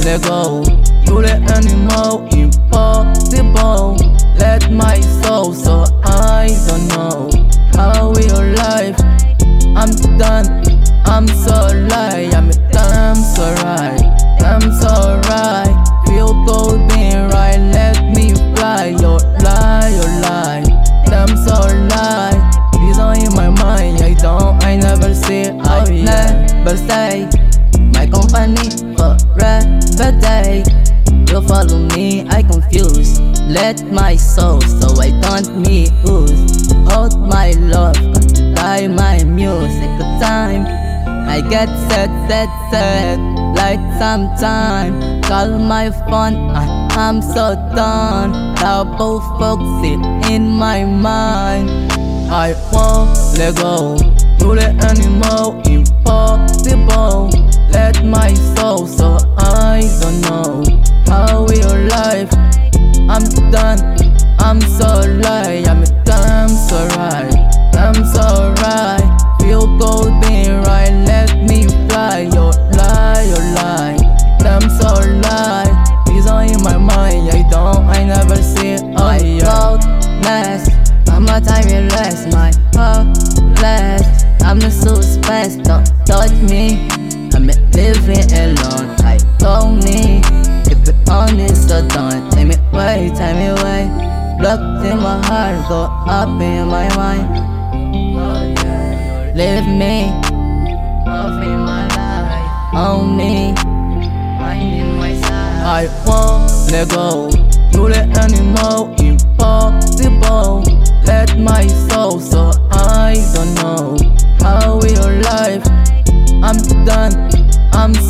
let go. To the animal, impossible. Let my soul, so I don't know how we are life. I'm done, I'm so alive. I'm so right, I'm so right. Feel cold being right, let me fly. Your lie, I'm so alive. These are in my mind, I never see, I never say. My company forever day. You follow me, I confuse. Let my soul, so I don't misuse. Hold my love, die my music time. I get sad, like sometime. Call my phone, I'm so done. Double focus in my mind. I won't let go. To the animal, impossible. Let my soul, so I don't know how we are life. I'm done, I'm so alive. I'm so right, I'm so right. Feel cold being right, let me fly. Your lie, I'm so alive. These are in my mind, I never see. I coldness, I'm a timeless, my hopeless. I'm the suspect, don't touch me. I'm living alone, I told me. Keep it honest, so don't take me away. Blocked in my heart, go up in my mind. Leave me, off in my life. Own me, mind in my side. I won't let go. To the animal, impossible. Let my soul, so I don't know how we are life. I'm done, I'm